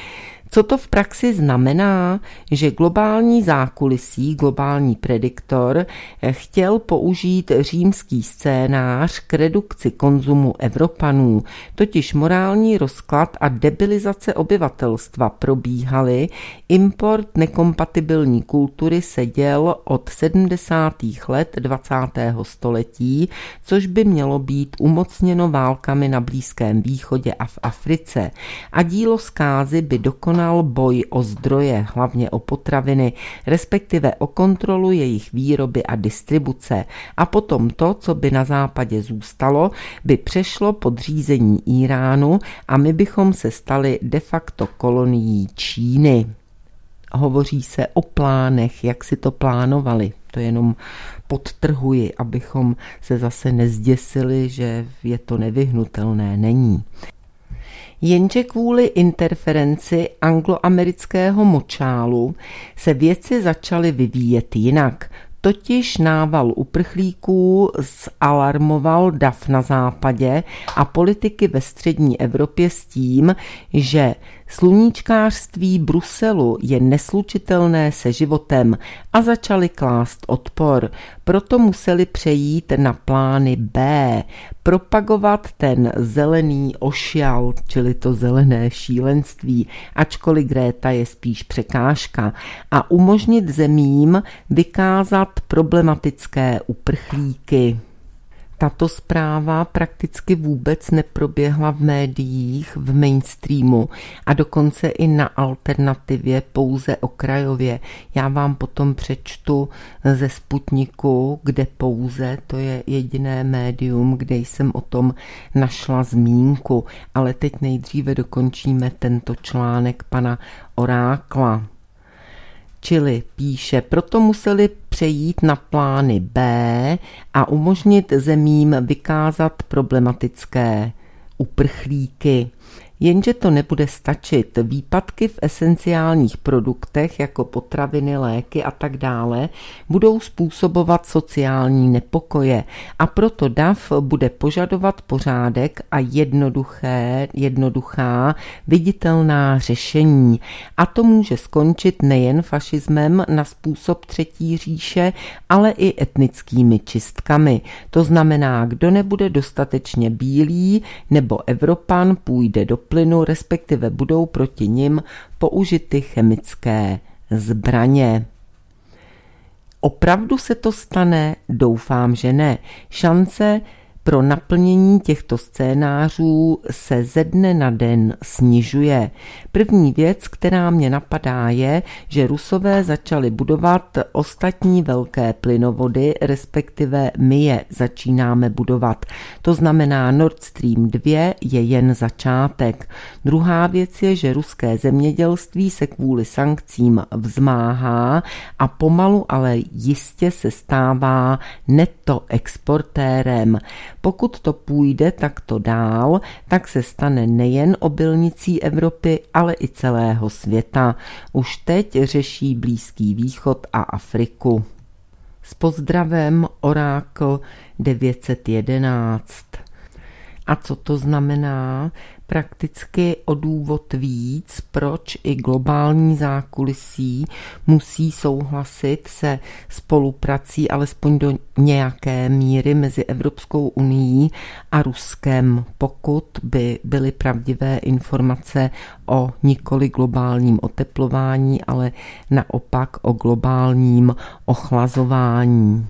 Co to v praxi znamená? Že globální zákulisí, globální prediktor chtěl použít římský scénář k redukci konzumu Evropanů, totiž morální rozklad a debilizace obyvatelstva probíhaly, import nekompatibilní kultury se děl od sedmdesátých let dvacátého století, což by mělo být umocněno válkami na Blízkém východě a v Africe. A dílo zkázy by dokonal boj o zdroje, hlavně o potraviny, respektive o kontrolu jejich výroby a distribuce. A potom to, co by na západě zůstalo, by přešlo pod řízení Íránu a my bychom se stali de facto kolonií Číny. Hovoří se o plánech, jak si to plánovali. To jenom podtrhuji, abychom se zase nezděsili, že je to nevyhnutelné. Není. Jenže kvůli interferenci angloamerického močálu se věci začaly vyvíjet jinak. Totiž nával uprchlíků zalarmoval dav na západě a politiky ve střední Evropě s tím, že sluníčkářství Bruselu je neslučitelné se životem a začali klást odpor. Proto museli přejít na plány B, propagovat ten zelený ošial, čili to zelené šílenství, ačkoliv Greta je spíš překážka, a umožnit zemím vykázat problematické uprchlíky. Tato zpráva prakticky vůbec neproběhla v médiích, v mainstreamu a dokonce i na alternativě pouze okrajově. Já vám potom přečtu ze Sputniku, kde pouze, to je jediné médium, kde jsem o tom našla zmínku. Ale teď nejdříve dokončíme tento článek pana Orákla. Čili píše, proto museli přejít na plány B a umožnit zemím vykázat problematické uprchlíky. Jenže to nebude stačit. Výpadky v esenciálních produktech, jako potraviny, léky a tak dále, budou způsobovat sociální nepokoje a proto dav bude požadovat pořádek a jednoduché, jednoduchá, viditelná řešení. A to může skončit nejen fašismem na způsob Třetí říše, ale i etnickými čistkami. To znamená, kdo nebude dostatečně bílý nebo Evropan, půjde do plynu, respektive budou proti nim použity chemické zbraně. Opravdu se to stane? Doufám, že ne. Šance pro naplnění těchto scénářů se ze dne na den snižuje. První věc, která mě napadá, je, že Rusové začali budovat ostatní velké plynovody, respektive my je začínáme budovat. To znamená, Nord Stream dva je jen začátek. Druhá věc je, že ruské zemědělství se kvůli sankcím vzmáhá a pomalu, ale jistě se stává netto exportérem. Pokud to půjde takto dál, tak se stane nejen obilnicí Evropy, ale i celého světa. Už teď řeší Blízký východ a Afriku. S pozdravem Oracle devět set jedenáct. A co to znamená? Prakticky o důvod víc, proč i globální zákulisí musí souhlasit se spoluprací alespoň do nějaké míry mezi Evropskou unií a Ruskem, pokud by byly pravdivé informace o nikoli globálním oteplování, ale naopak o globálním ochlazování.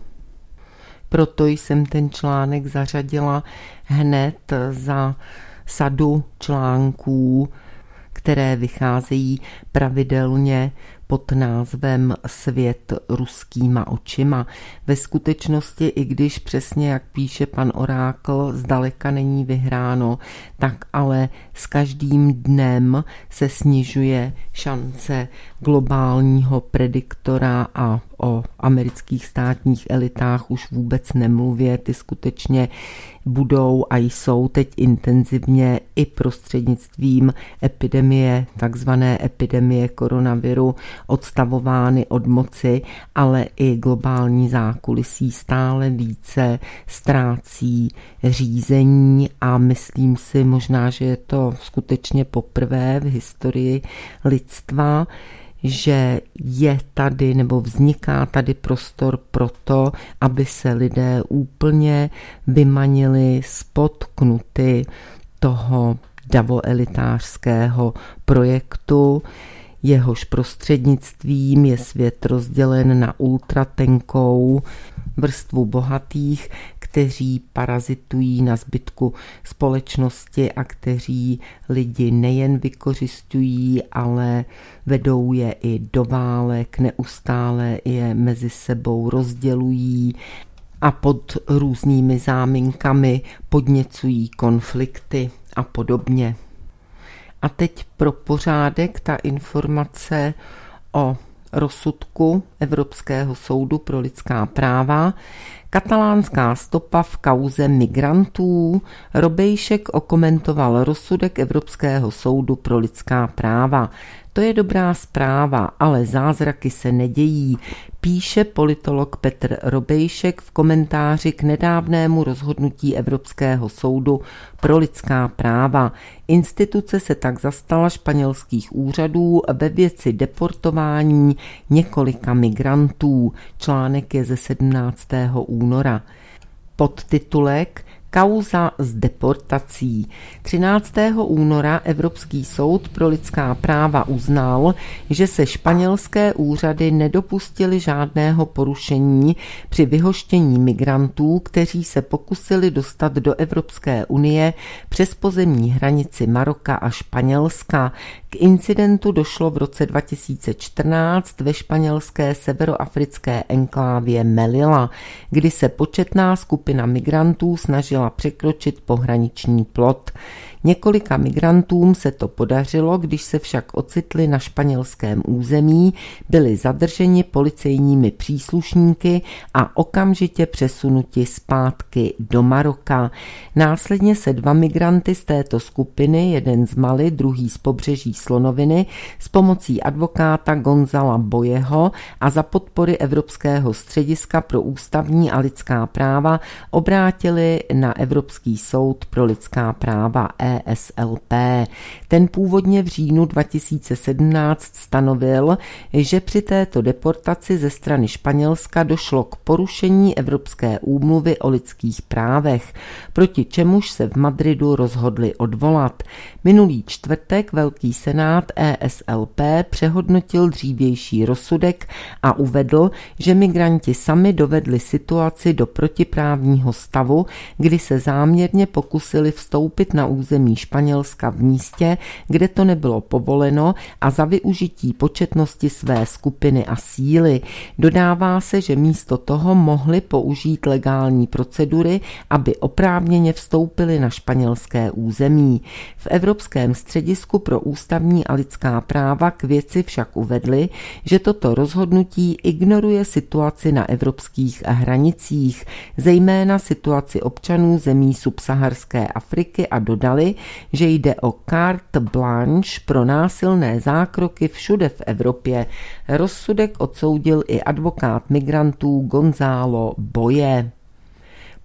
Proto jsem ten článek zařadila hned za sadu článků, které vycházejí pravidelně pod názvem Svět ruskýma očima. Ve skutečnosti, i když přesně jak píše pan Orákl, zdaleka není vyhráno, tak ale s každým dnem se snižuje šance globálního prediktora a o amerických státních elitách už vůbec nemluvě. Ty skutečně budou a jsou teď intenzivně i prostřednictvím epidemie, takzvané epidemie koronaviru, odstavovány od moci, ale i globální zákulisí stále více ztrácí řízení a myslím si možná, že je to skutečně poprvé v historii lidstva, že je tady nebo vzniká tady prostor pro to, aby se lidé úplně vymanili spod knuty toho davoelitářského projektu, jehož prostřednictvím je svět rozdělen na ultratenkou vrstvu bohatých, kteří parazitují na zbytku společnosti a kteří lidi nejen vykořisťují, ale vedou je i do válek, neustále je mezi sebou rozdělují a pod různými záminkami podněcují konflikty a podobně. A teď pro pořádek ta informace o rozsudku Evropského soudu pro lidská práva. Katalánská stopa v kauze migrantů. Robejšek okomentoval rozsudek Evropského soudu pro lidská práva. To je dobrá zpráva, ale zázraky se nedějí, píše politolog Petr Robejšek v komentáři k nedávnému rozhodnutí Evropského soudu pro lidská práva. Instituce se tak zastala španělských úřadů ve věci deportování několika migrantů. Článek je ze sedmnáctého února. Podtitulek Kauza s deportací. třináctého února Evropský soud pro lidská práva uznal, že se španělské úřady nedopustily žádného porušení při vyhoštění migrantů, kteří se pokusili dostat do Evropské unie přes pozemní hranici Maroka a Španělska. K incidentu došlo v roce dva tisíce čtrnáct ve španělské severoafrické enklávě Melilla, kdy se početná skupina migrantů snažila překročit pohraniční plot. Několika migrantům se to podařilo, když se však ocitli na španělském území, byli zadrženi policejními příslušníky a okamžitě přesunuti zpátky do Maroka. Následně se dva migranty z této skupiny, jeden z Mali, druhý z pobřeží Slonoviny, s pomocí advokáta Gonzala Boyeho a za podpory Evropského střediska pro ústavní a lidská práva obrátili na Evropský soud pro lidská práva E S L P. Ten původně v říjnu dva tisíce sedmnáct stanovil, že při této deportaci ze strany Španělska došlo k porušení Evropské úmluvy o lidských právech, proti čemuž se v Madridu rozhodli odvolat. Minulý čtvrtek Velký senát E S L P přehodnotil dřívější rozsudek a uvedl, že migranti sami dovedli situaci do protiprávního stavu, kdy se záměrně pokusili vstoupit na území Španělska v místě, kde to nebylo povoleno a za využití početnosti své skupiny a síly. Dodává se, že místo toho mohli použít legální procedury, aby oprávněně vstoupili na španělské území. V Evropském středisku pro ústavní a lidská práva k věci však uvedli, že toto rozhodnutí ignoruje situaci na evropských hranicích, zejména situaci občanů zemí subsaharské Afriky a dodali, že jde o carte blanche pro násilné zákroky všude v Evropě. Rozsudek odsoudil i advokát migrantů Gonzalo Boye.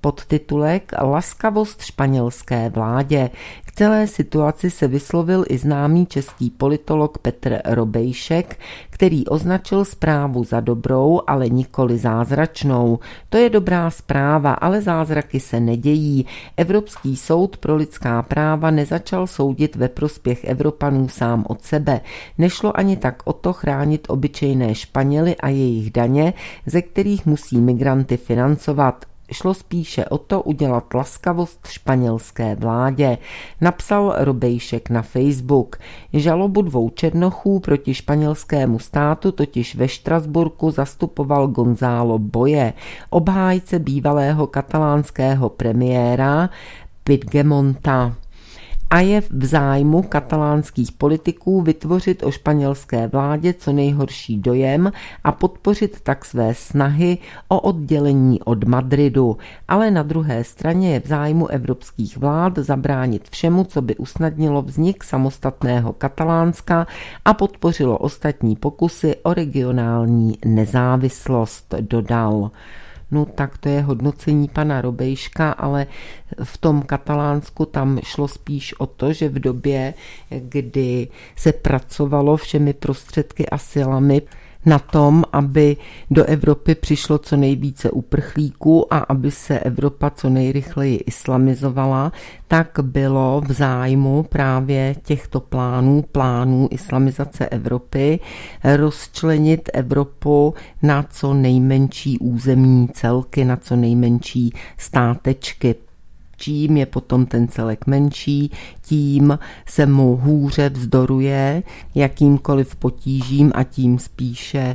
Podtitulek Laskavost španělské vládě. K celé situaci se vyslovil i známý český politolog Petr Robejšek, který označil zprávu za dobrou, ale nikoli zázračnou. To je dobrá zpráva, ale zázraky se nedějí. Evropský soud pro lidská práva nezačal soudit ve prospěch Evropanů sám od sebe. Nešlo ani tak o to chránit obyčejné Španěly a jejich daně, ze kterých musí migranty financovat. Šlo spíše o to udělat laskavost španělské vládě, napsal Robejšek na Facebook. Žalobu dvou černochů proti španělskému státu totiž ve Štrasburku zastupoval Gonzalo Boye, obhájce bývalého katalánského premiéra Puigdemonta. A je v zájmu katalánských politiků vytvořit o španělské vládě co nejhorší dojem a podpořit tak své snahy o oddělení od Madridu. Ale na druhé straně je v zájmu evropských vlád zabránit všemu, co by usnadnilo vznik samostatného Katalánska a podpořilo ostatní pokusy o regionální nezávislost, dodal. No tak to je hodnocení pana Robejška, ale v tom Katalánsku tam šlo spíš o to, že v době, kdy se pracovalo všemi prostředky a silami na tom, aby do Evropy přišlo co nejvíce uprchlíků a aby se Evropa co nejrychleji islamizovala, tak bylo v zájmu právě těchto plánů, plánů islamizace Evropy, rozčlenit Evropu na co nejmenší územní celky, na co nejmenší státečky. Čím je potom ten celek menší, tím se mu hůře vzdoruje jakýmkoliv potížím a tím spíše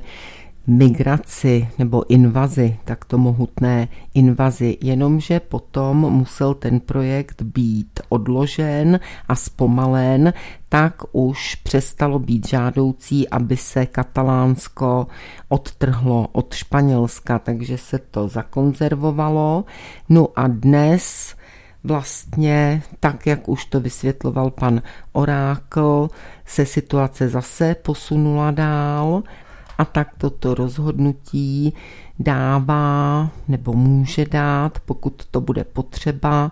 migraci nebo invazi, takto mohutné invazi, jenomže potom musel ten projekt být odložen a zpomalen, tak už přestalo být žádoucí, aby se Katalánsko odtrhlo od Španělska, takže se to zakonzervovalo. No a dnes vlastně, tak jak už to vysvětloval pan Orákl, se situace zase posunula dál a tak toto rozhodnutí dává nebo může dát, pokud to bude potřeba,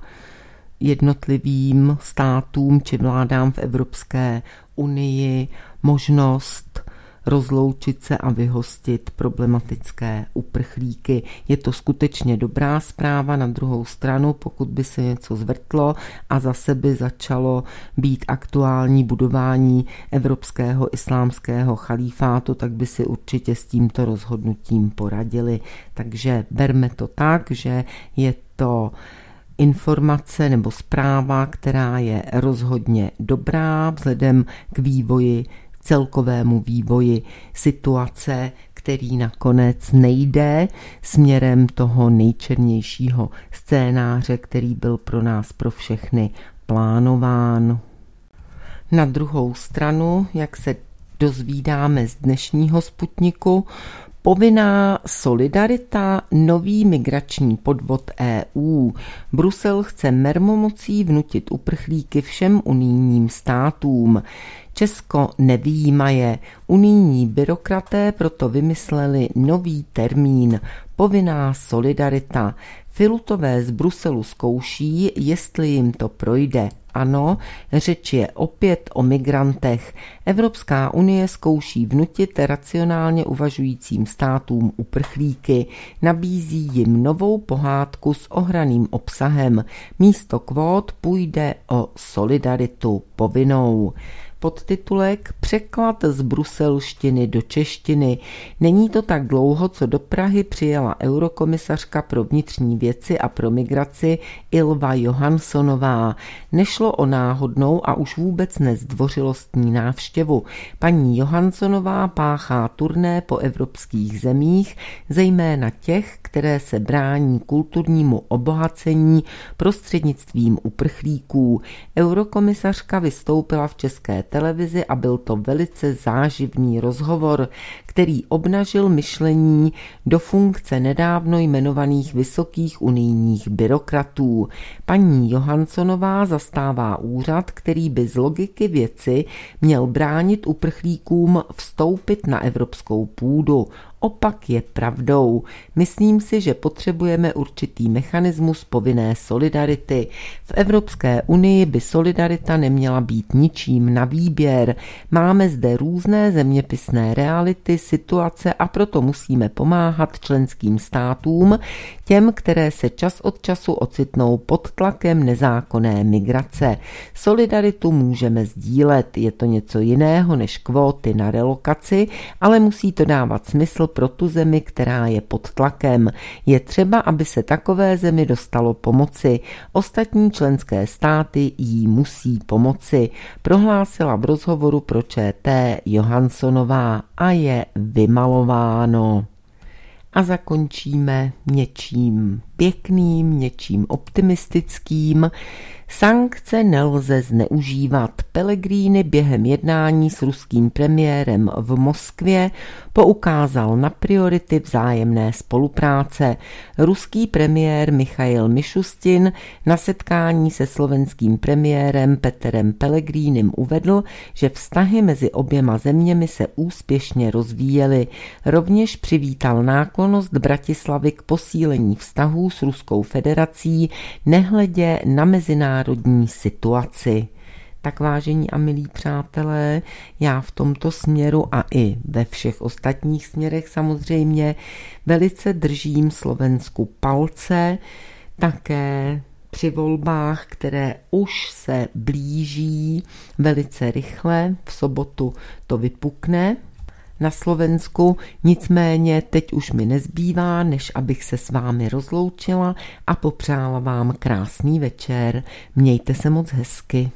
jednotlivým státům či vládám v Evropské unii možnost rozloučit se a vyhostit problematické uprchlíky. Je to skutečně dobrá zpráva, na druhou stranu, pokud by se něco zvrtlo a zase by začalo být aktuální budování evropského islámského chalífátu, tak by si určitě s tímto rozhodnutím poradili. Takže berme to tak, že je to informace nebo zpráva, která je rozhodně dobrá vzhledem k vývoji celkovému vývoji situace, který nakonec nejde směrem toho nejčernějšího scénáře, který byl pro nás, pro všechny plánován. Na druhou stranu, jak se dozvídáme z dnešního Sputniku, povinná solidarita, nový migrační podvod E U. Brusel chce mermomocí vnutit uprchlíky všem unijním státům. Česko nevyjímaje. Unijní byrokraté proto vymysleli nový termín – povinná solidarita. Filutové z Bruselu zkouší, jestli jim to projde. Ano, řeč je opět o migrantech. Evropská unie zkouší vnutit racionálně uvažujícím státům uprchlíky. Nabízí jim novou pohádku s ohraným obsahem. Místo kvót půjde o solidaritu povinnou. Podtitulek Překlad z bruselštiny do češtiny. Není to tak dlouho, co do Prahy přijela eurokomisařka pro vnitřní věci a pro migraci Ylva Johanssonová. Nešlo o náhodnou a už vůbec nezdvořilostní návštěvu. Paní Johanssonová páchá turné po evropských zemích, zejména těch, které se brání kulturnímu obohacení prostřednictvím uprchlíků. Eurokomisařka vystoupila v České televizi a byl to velice záživný rozhovor, který obnažil myšlení do funkce nedávno jmenovaných vysokých unijních byrokratů. Paní Johanssonová zastává úřad, který by z logiky věci měl bránit uprchlíkům vstoupit na evropskou půdu. Opak je pravdou. Myslím si, že potřebujeme určitý mechanismus povinné solidarity. V Evropské unii by solidarita neměla být ničím na výběr. Máme zde různé zeměpisné reality, situace a proto musíme pomáhat členským státům, těm, které se čas od času ocitnou pod tlakem nezákonné migrace. Solidaritu můžeme sdílet, je to něco jiného než kvóty na relokaci, ale musí to dávat smysl pro tu zemi, která je pod tlakem. Je třeba, aby se takové zemi dostalo pomoci. Ostatní členské státy jí musí pomoci, prohlásila v rozhovoru pro ČT Johanssonová a je vymalováno. A zakončíme něčím pěkným, něčím optimistickým. Sankce nelze zneužívat. Pellegrini během jednání s ruským premiérem v Moskvě poukázal na priority vzájemné spolupráce. Ruský premiér Michail Mišustin na setkání se slovenským premiérem Peterem Pellegrinem uvedl, že vztahy mezi oběma zeměmi se úspěšně rozvíjely. Rovněž přivítal náklonnost Bratislavy k posílení vztahů s Ruskou federací, nehledě na mezinárodní situaci. Tak vážení a milí přátelé, já v tomto směru a i ve všech ostatních směrech samozřejmě velice držím Slovensku palce, také při volbách, které už se blíží velice rychle, v sobotu to vypukne na Slovensku, nicméně teď už mi nezbývá, než abych se s vámi rozloučila a popřála vám krásný večer. Mějte se moc hezky.